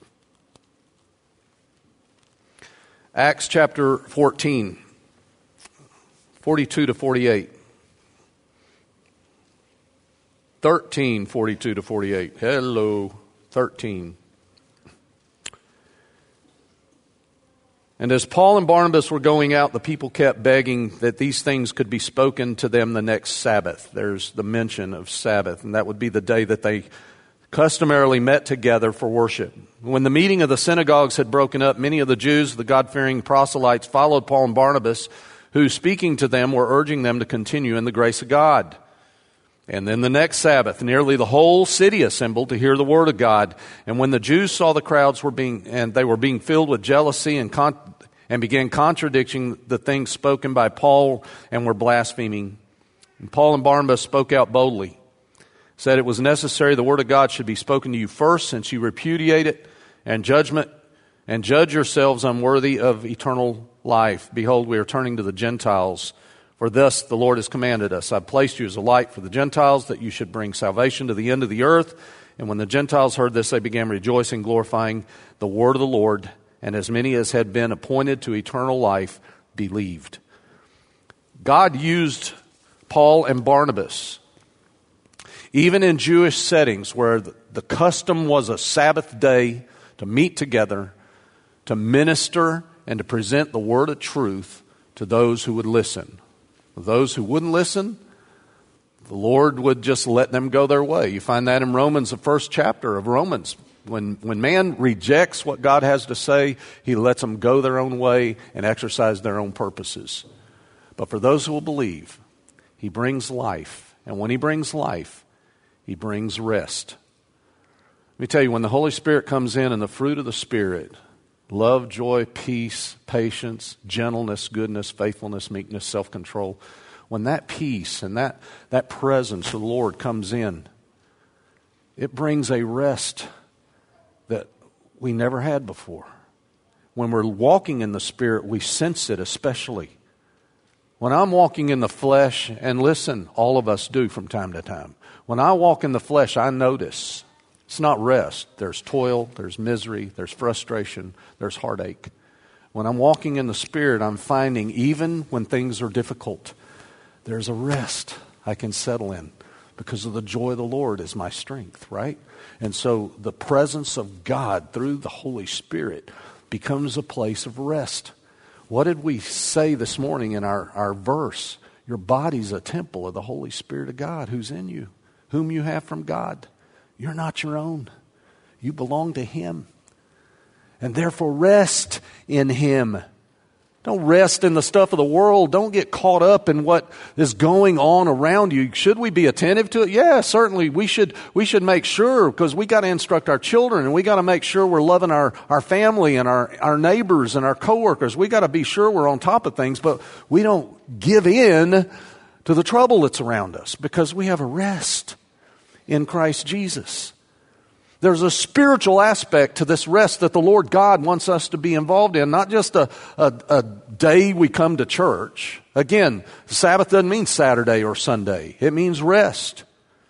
Acts chapter fourteen. forty-two to forty-eight. thirteen, forty-two to forty-eight. Hello, thirteen. And as Paul and Barnabas were going out, the people kept begging that these things could be spoken to them the next Sabbath. There's the mention of Sabbath, and that would be the day that they customarily met together for worship. When the meeting of the synagogues had broken up, many of the Jews, the God-fearing proselytes, followed Paul and Barnabas, who, speaking to them, were urging them to continue in the grace of God. And then the next Sabbath, nearly the whole city assembled to hear the word of God. And when the Jews saw the crowds were being, and they were being filled with jealousy and con- and began contradicting the things spoken by Paul and were blaspheming, and Paul and Barnabas spoke out boldly, said it was necessary the word of God should be spoken to you first, since you repudiate it and judgment, and judge yourselves unworthy of eternal life. Behold, we are turning to the Gentiles. For thus the Lord has commanded us, I've placed you as a light for the Gentiles, that you should bring salvation to the end of the earth. And when the Gentiles heard this, they began rejoicing, glorifying the word of the Lord. And as many as had been appointed to eternal life believed. God used Paul and Barnabas, even in Jewish settings where the custom was a Sabbath day to meet together, to minister and to present the word of truth to those who would listen. Those who wouldn't listen, the Lord would just let them go their way. You find that in Romans, the first chapter of Romans. When, when man rejects what God has to say, he lets them go their own way and exercise their own purposes. But for those who will believe, he brings life. And when he brings life, he brings rest. Let me tell you, when the Holy Spirit comes in and the fruit of the Spirit, love, joy, peace, patience, gentleness, goodness, faithfulness, meekness, self-control. When that peace and that, that presence of the Lord comes in, it brings a rest that we never had before. When we're walking in the Spirit, we sense it especially. When I'm walking in the flesh, and listen, all of us do from time to time. When I walk in the flesh, I notice it's not rest. There's toil, there's misery, there's frustration, there's heartache. When I'm walking in the Spirit, I'm finding even when things are difficult, there's a rest I can settle in because of the joy of the Lord is my strength, right? And so the presence of God through the Holy Spirit becomes a place of rest. What did we say this morning in our, our verse? Your body's a temple of the Holy Spirit of God who's in you, whom you have from God. You're not your own. You belong to Him. And therefore rest in Him. Don't rest in the stuff of the world. Don't get caught up in what is going on around you. Should we be attentive to it? Yeah, certainly we should we should make sure, because we got to instruct our children and we got to make sure we're loving our, our family and our, our neighbors and our coworkers. We got to be sure we're on top of things, but we don't give in to the trouble that's around us because we have a rest in Christ Jesus. There's a spiritual aspect to this rest that the Lord God wants us to be involved in, not just a, a, a day we come to church. Again, Sabbath doesn't mean Saturday or Sunday. It means rest.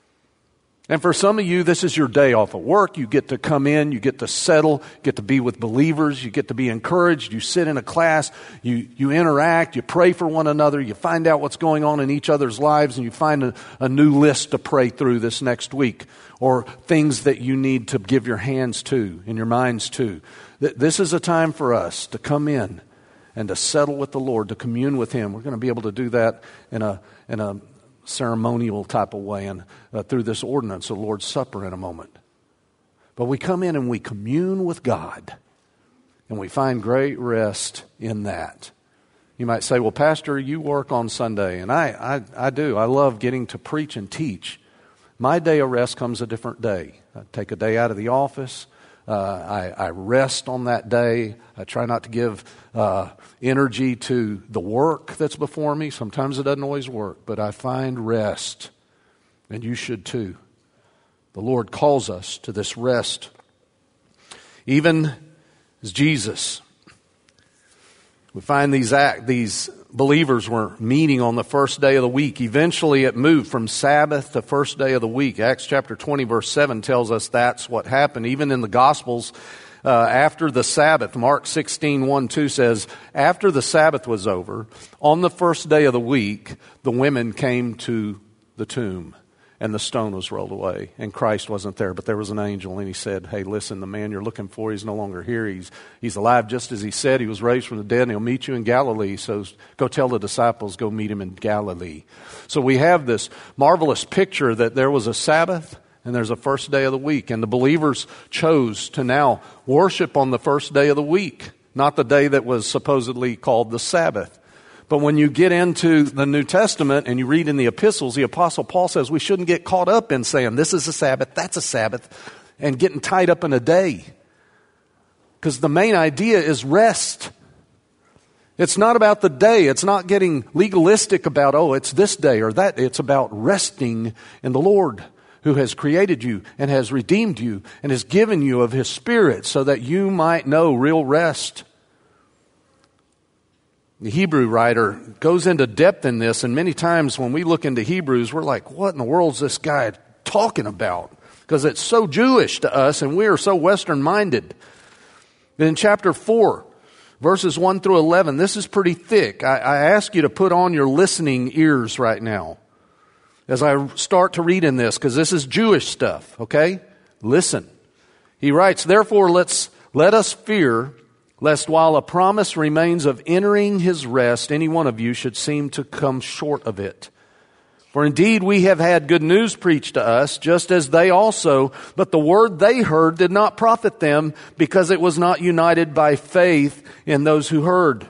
And for some of you, this is your day off of work. You get to come in, you get to settle, get to be with believers, you get to be encouraged, you sit in a class, you, you interact, you pray for one another, you find out what's going on in each other's lives, and you find a, a new list to pray through this next week, or things that you need to give your hands to and your minds to. This is a time for us to come in and to settle with the Lord, to commune with Him. We're going to be able to do that in a in a ceremonial type of way and uh, through this ordinance of the Lord's Supper in a moment. But we come in and we commune with God, and we find great rest in that. You might say, well, Pastor, you work on Sunday, and I, I, I do. I love getting to preach and teach. My day of rest comes a different day. I take a day out of the office. Uh, I, I rest on that day. I try not to give uh, energy to the work that's before me. Sometimes it doesn't always work, but I find rest, and you should too. The Lord calls us to this rest. Even as Jesus, we find these act, these believers were meeting on the first day of the week. Eventually it moved from Sabbath to first day of the week. Acts chapter twenty verse seven tells us that's what happened. Even in the Gospels, uh, after the Sabbath, Mark sixteen, one, two says, after the Sabbath was over, on the first day of the week, the women came to the tomb. And the stone was rolled away, and Christ wasn't there, but there was an angel, and he said, hey, listen, the man you're looking for, he's no longer here. He's, he's alive just as he said. He was raised from the dead, and he'll meet you in Galilee. So go tell the disciples, go meet him in Galilee. So we have this marvelous picture that there was a Sabbath, and there's a first day of the week, and the believers chose to now worship on the first day of the week, not the day that was supposedly called the Sabbath. But when you get into the New Testament and you read in the epistles, the Apostle Paul says we shouldn't get caught up in saying this is a Sabbath, that's a Sabbath, and getting tied up in a day. Because the main idea is rest. It's not about the day. It's not getting legalistic about, oh, it's this day or that. It's about resting in the Lord. who has created you and has redeemed you and has given you of His Spirit so that you might know real rest. The Hebrew writer goes into depth in this, and many times when we look into Hebrews, we're like, what in the world is this guy talking about? Because it's so Jewish to us, and we are so Western-minded. Then in chapter four, verses one through eleven, this is pretty thick. I, I ask you to put on your listening ears right now as I start to read in this, because this is Jewish stuff, okay? Listen. He writes, therefore let's let us fear, lest while a promise remains of entering His rest, any one of you should seem to come short of it. For indeed we have had good news preached to us, just as they also, but the word they heard did not profit them, because it was not united by faith in those who heard.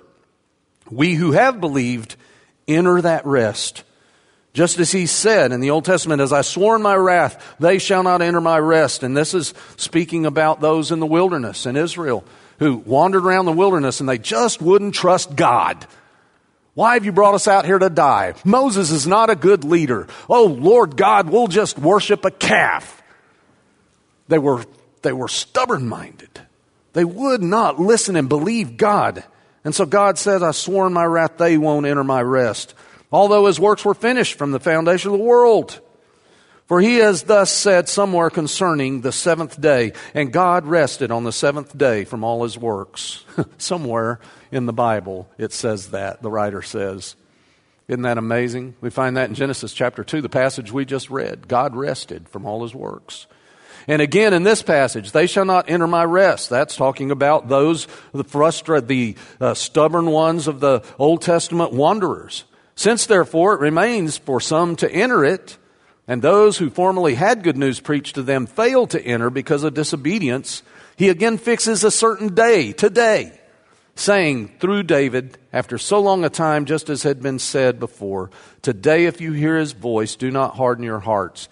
We who have believed enter that rest. Just as He said in the Old Testament, as I swore in my wrath, they shall not enter my rest. And this is speaking about those in the wilderness in Israel who wandered around the wilderness and they just wouldn't trust God. Why have you brought us out here to die? Moses is not a good leader. Oh, Lord God, we'll just worship a calf. They were, they were stubborn-minded. They would not listen and believe God. And so God says, I swore in my wrath, they won't enter my rest, although His works were finished from the foundation of the world. For He has thus said somewhere concerning the seventh day, and God rested on the seventh day from all His works. Somewhere in the Bible it says that, the writer says. Isn't that amazing? We find that in Genesis chapter two, the passage we just read. God rested from all His works. And again in this passage, they shall not enter my rest. That's talking about those, the frustrated, the uh, stubborn ones of the Old Testament wanderers. Since therefore it remains for some to enter it, and those who formerly had good news preached to them failed to enter because of disobedience, He again fixes a certain day, today, saying through David, after so long a time, just as had been said before, today if you hear His voice, do not harden your hearts.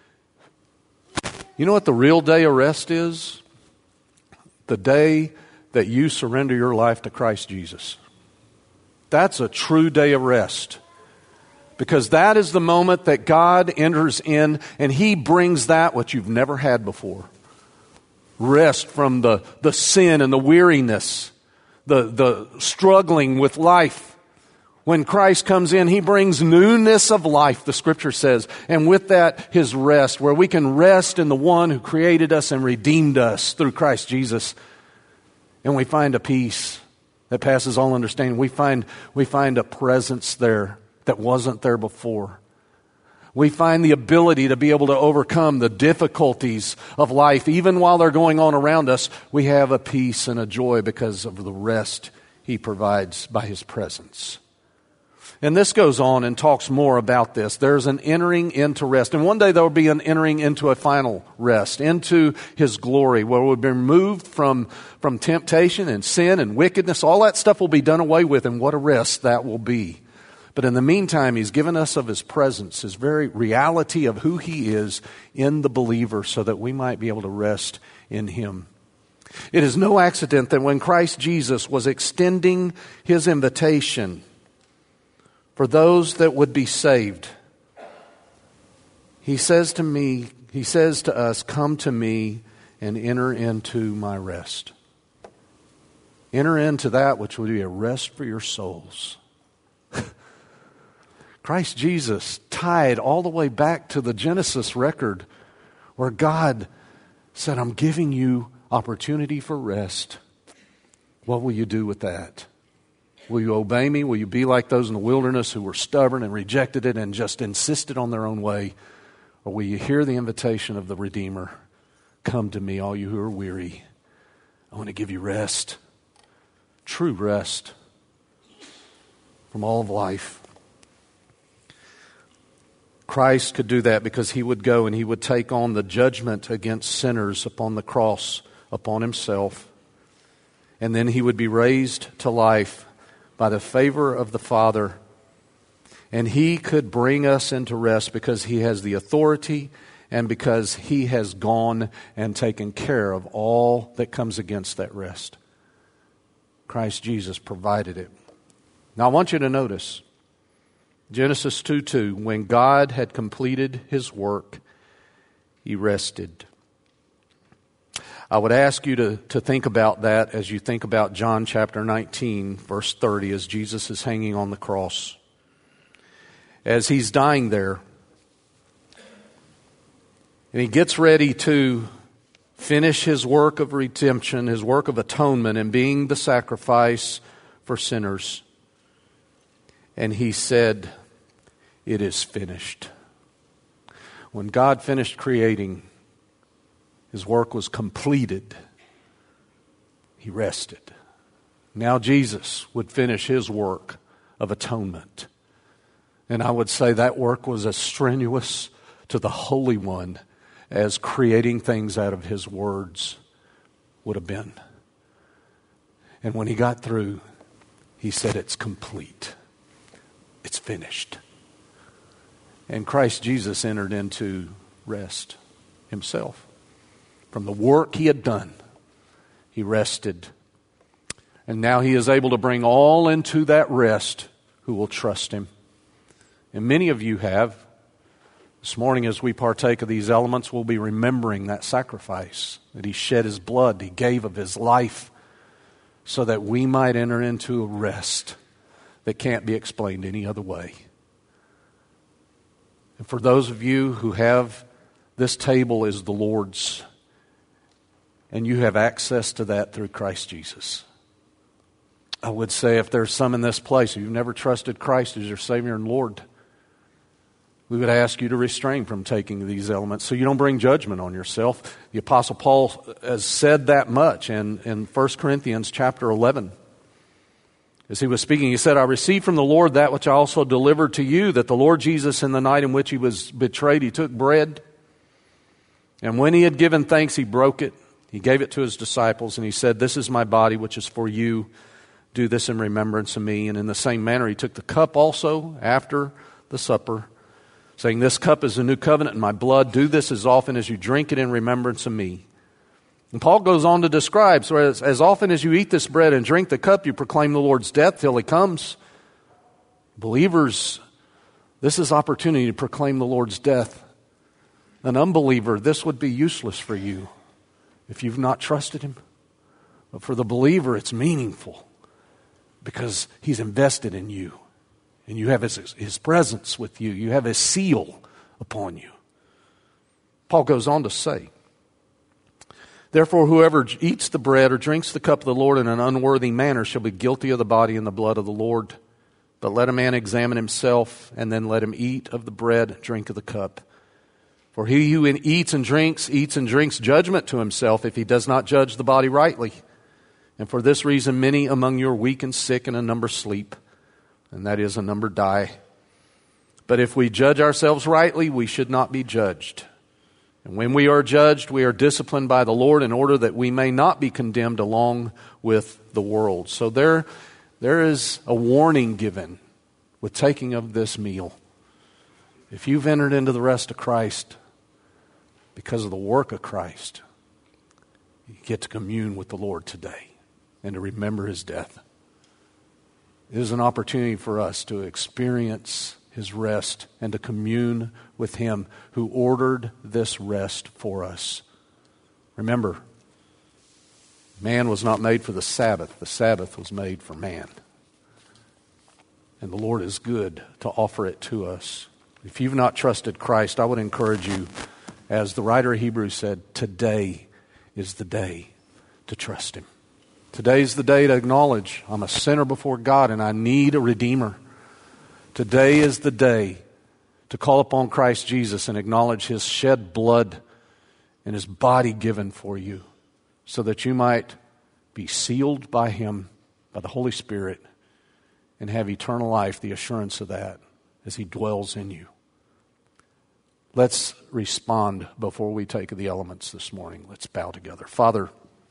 You know what the real day of rest is? The day that you surrender your life to Christ Jesus. That's a true day of rest. Because that is the moment that God enters in and He brings that which you've never had before. Rest from the, the sin and the weariness, the, the struggling with life. When Christ comes in, He brings newness of life, the Scripture says. And with that, His rest, where we can rest in the One who created us and redeemed us through Christ Jesus. And we find a peace that passes all understanding. We find, we find a presence there that wasn't there before. We find the ability to be able to overcome the difficulties of life. Even while they're going on around us, we have a peace and a joy because of the rest He provides by His presence. And this goes on and talks more about this. There's an entering into rest. And one day there will be an entering into a final rest, into His glory, where we'll be removed from, from temptation and sin and wickedness. All that stuff will be done away with, and what a rest that will be. But in the meantime, He's given us of His presence, His very reality of who He is in the believer, so that we might be able to rest in Him. It is no accident that when Christ Jesus was extending His invitation for those that would be saved, He says to me, He says to us, come to me and enter into my rest. Enter into that which will be a rest for your souls. Christ Jesus tied all the way back to the Genesis record where God said, I'm giving you opportunity for rest. What will you do with that? Will you obey me? Will you be like those in the wilderness who were stubborn and rejected it and just insisted on their own way? Or will you hear the invitation of the Redeemer? Come to me, all you who are weary. I want to give you rest. True rest from all of life. Christ could do that because He would go and He would take on the judgment against sinners upon the cross, upon Himself. And then He would be raised to life by the favor of the Father. And He could bring us into rest because He has the authority and because He has gone and taken care of all that comes against that rest. Christ Jesus provided it. Now I want you to notice Genesis two two, when God had completed His work, He rested. I would ask you to, to think about that as you think about John chapter nineteen, verse thirty, as Jesus is hanging on the cross. As he's dying there, and he gets ready to finish his work of redemption, his work of atonement, and being the sacrifice for sinners. And he said, "It is finished." When God finished creating, his work was completed. He rested. Now Jesus would finish his work of atonement. And I would say that work was as strenuous to the Holy One as creating things out of his words would have been. And when he got through, he said, "It's complete. It's finished." And Christ Jesus entered into rest himself. From the work he had done, he rested. And now he is able to bring all into that rest who will trust him. And many of you have. This morning as we partake of these elements, we'll be remembering that sacrifice, that he shed his blood, he gave of his life, so that we might enter into a rest that can't be explained any other way. And for those of you who have this table is the Lord's, and you have access to that through Christ Jesus, I would say if there's some in this place, if you've never trusted Christ as your Savior and Lord, we would ask you to restrain from taking these elements so you don't bring judgment on yourself. The Apostle Paul has said that much in, in First Corinthians chapter eleven. As he was speaking, he said, "I received from the Lord that which I also delivered to you, that the Lord Jesus, in the night in which he was betrayed, he took bread. And when he had given thanks, he broke it. He gave it to his disciples, and he said, 'This is my body, which is for you. Do this in remembrance of me.' And in the same manner, he took the cup also after the supper, saying, 'This cup is the new covenant in my blood. Do this as often as you drink it in remembrance of me.' And Paul goes on to describe, so as, as often as you eat this bread and drink the cup, you proclaim the Lord's death till he comes." Believers, this is opportunity to proclaim the Lord's death. An unbeliever, this would be useless for you if you've not trusted him. But for the believer, it's meaningful because he's invested in you. And you have his, his presence with you. You have his seal upon you. Paul goes on to say, "Therefore, whoever eats the bread or drinks the cup of the Lord in an unworthy manner shall be guilty of the body and the blood of the Lord. But let a man examine himself, and then let him eat of the bread, drink of the cup. For he who eats and drinks, eats and drinks judgment to himself if he does not judge the body rightly. And for this reason many among you are weak and sick, and a number sleep, and that is, a number die. But if we judge ourselves rightly, we should not be judged. And when we are judged, we are disciplined by the Lord in order that we may not be condemned along with the world." So there, there is a warning given with taking of this meal. If you've entered into the rest of Christ because of the work of Christ, you get to commune with the Lord today and to remember his death. It is an opportunity for us to experience his rest and to commune with him who ordered this rest for us. Remember, man was not made for the Sabbath. The Sabbath was made for man. And the Lord is good to offer it to us. If you've not trusted Christ, I would encourage you, as the writer of Hebrews said, today is the day to trust him. Today is the day to acknowledge I'm a sinner before God and I need a Redeemer. Today is the day to call upon Christ Jesus and acknowledge his shed blood and his body given for you so that you might be sealed by him, by the Holy Spirit, and have eternal life, the assurance of that as he dwells in you. Let's respond before we take the elements this morning. Let's bow together. Father,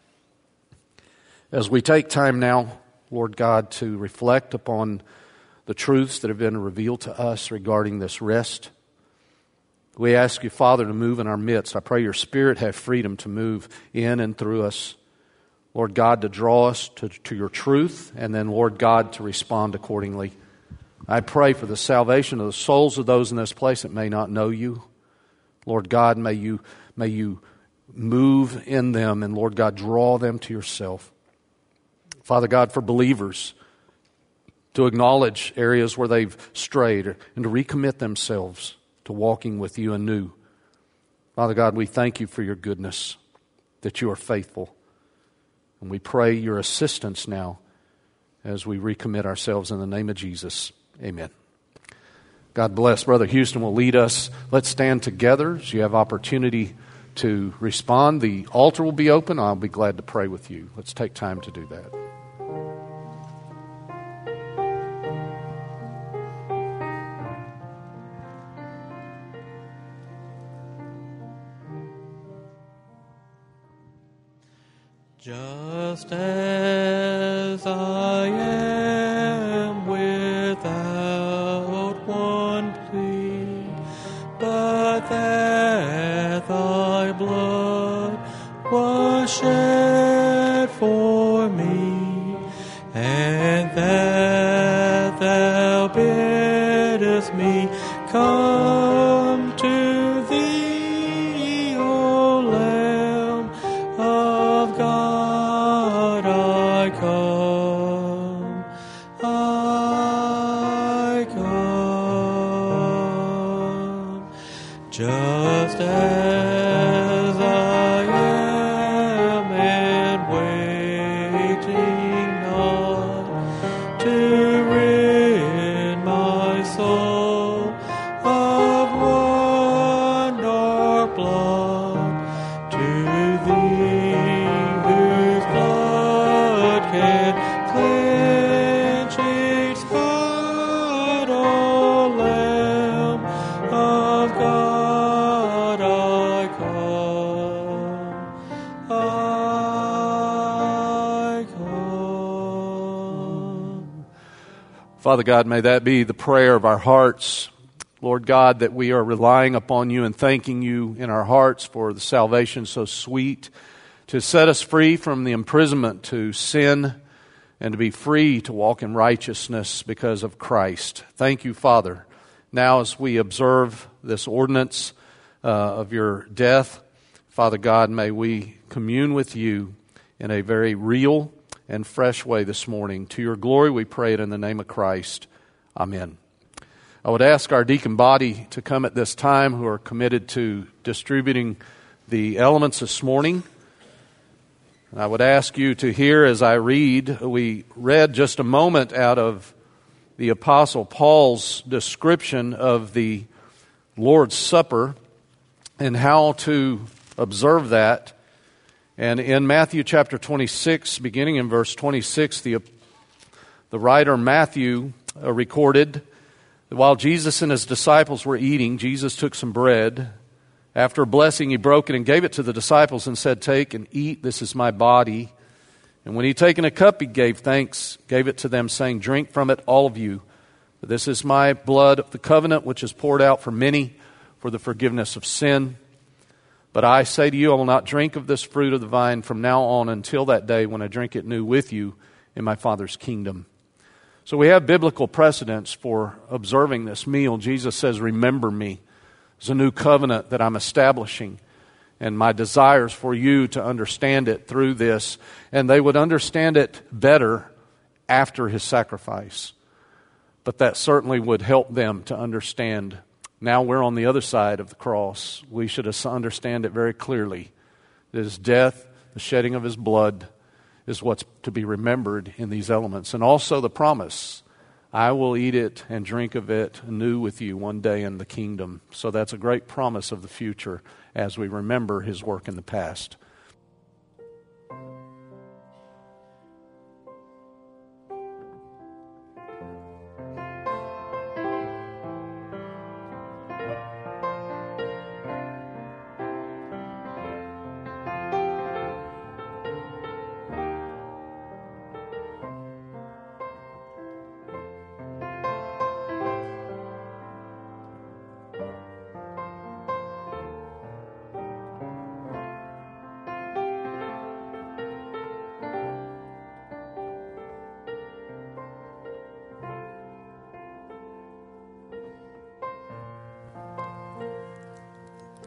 as we take time now, Lord God, to reflect upon the truths that have been revealed to us regarding this rest, we ask you, Father, to move in our midst. I pray your Spirit have freedom to move in and through us. Lord God, to draw us to, to your truth, and then, Lord God, to respond accordingly. I pray for the salvation of the souls of those in this place that may not know you. Lord God, may you May you move in them and, Lord God, draw them to yourself. Father God, for believers to acknowledge areas where they've strayed and to recommit themselves to walking with you anew. Father God, we thank you for your goodness, that you are faithful. And we pray your assistance now as we recommit ourselves in the name of Jesus. Amen. God bless. Brother Houston will lead us. Let's stand together as you have opportunity to respond. The altar will be open. I'll be glad to pray with you. Let's take time to do that. Just as I am without one plea, but that thy blood was shed for me, and that thou biddest me come to thee, O Lamb of God, I come, I come, just as I am, and waiting not to rid my soul of one dark blot, to thee whose blood can cleanse each spot, O Lamb of God, I come, I come. Father God, may that be the prayer of our hearts. Lord God, that we are relying upon you and thanking you in our hearts for the salvation so sweet, to set us free from the imprisonment to sin and to be free to walk in righteousness because of Christ. Thank you, Father. Now as we observe this ordinance uh, of your death, Father God, may we commune with you in a very real and fresh way this morning. To your glory we pray it in the name of Christ. Amen. I would ask our deacon body to come at this time who are committed to distributing the elements this morning. I would ask you to hear as I read. We read just a moment out of the Apostle Paul's description of the Lord's Supper and how to observe that. And in Matthew chapter twenty-six, beginning in verse twenty-six, the, the writer Matthew uh, recorded that while Jesus and his disciples were eating, Jesus took some bread. After blessing, he broke it and gave it to the disciples and said, "Take and eat, this is my body." And when he had taken a cup, he gave thanks, gave it to them, saying, "Drink from it, all of you. For this is my blood of the covenant, which is poured out for many for the forgiveness of sin. But I say to you, I will not drink of this fruit of the vine from now on until that day when I drink it new with you in my Father's kingdom." So we have biblical precedents for observing this meal. Jesus says, "Remember me." It's a new covenant that I'm establishing, and my desires for you to understand it through this, and they would understand it better after his sacrifice. But that certainly would help them to understand. Now we're on the other side of the cross. We should understand it very clearly. That his death, the shedding of his blood, is what's to be remembered in these elements. And also the promise, I will eat it and drink of it anew with you one day in the kingdom. So that's a great promise of the future as we remember his work in the past.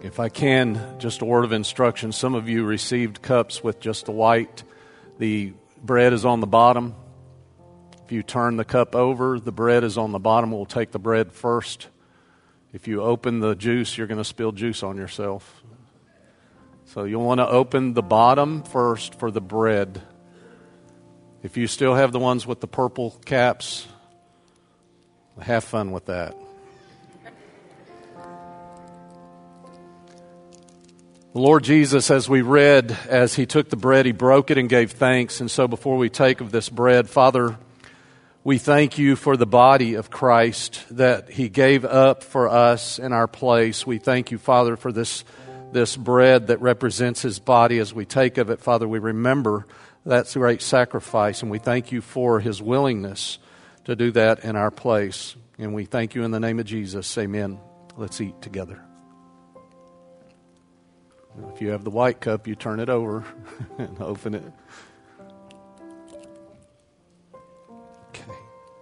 If I can, just a word of instruction. Some of you received cups with just the white. The bread is on the bottom. If you turn the cup over, the bread is on the bottom. We'll take the bread first. If you open the juice, you're going to spill juice on yourself. So you'll want to open the bottom first for the bread. If you still have the ones with the purple caps, have fun with that. The Lord Jesus, as we read, as He took the bread, He broke it and gave thanks. And so before we take of this bread, Father, we thank You for the body of Christ that He gave up for us in our place. We thank You, Father, for this, this bread that represents His body. As we take of it, Father, we remember that great sacrifice, and we thank You for His willingness to do that in our place. And we thank You in the name of Jesus. Amen. Let's eat together. If you have the white cup, you turn it over and open it. Okay.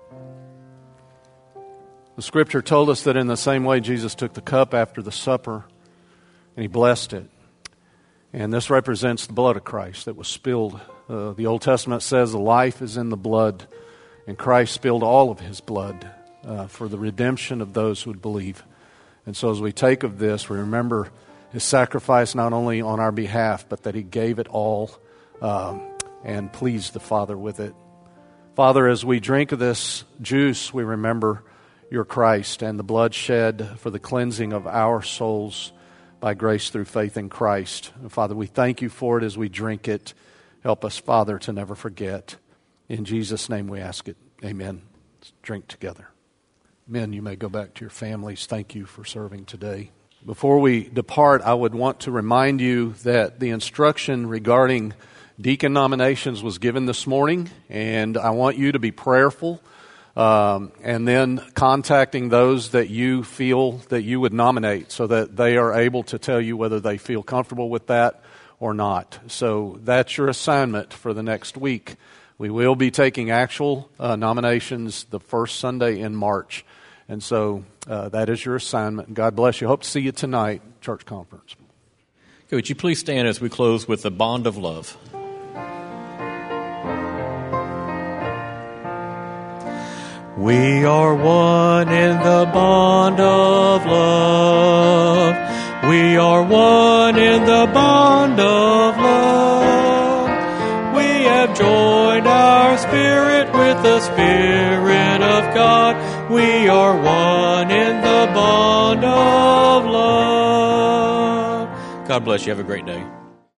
The scripture told us that in the same way Jesus took the cup after the supper and He blessed it. And this represents the blood of Christ that was spilled. Uh, the Old Testament says the life is in the blood, and Christ spilled all of His blood uh, for the redemption of those who would believe. And so as we take of this, we remember His sacrifice not only on our behalf, but that He gave it all um, and pleased the Father with it. Father, as we drink of this juice, we remember Your Christ and the blood shed for the cleansing of our souls by grace through faith in Christ. And Father, we thank You for it as we drink it. Help us, Father, to never forget. In Jesus' name we ask it. Amen. Let's drink together. Men, you may go back to your families. Thank you for serving today. Before we depart, I would want to remind you that the instruction regarding deacon nominations was given this morning, and I want you to be prayerful um, and then contacting those that you feel that you would nominate so that they are able to tell you whether they feel comfortable with that or not. So that's your assignment for the next week. We will be taking actual uh, nominations the first Sunday in March. And so uh, that is your assignment. God bless you. Hope to see you tonight, church conference. Okay, would you please stand as we close with the bond of love? We are one in the bond of love. We are one in the bond of love. We have joined our spirit with the Spirit of God. We are one in the bond of love. God bless you. Have a great day.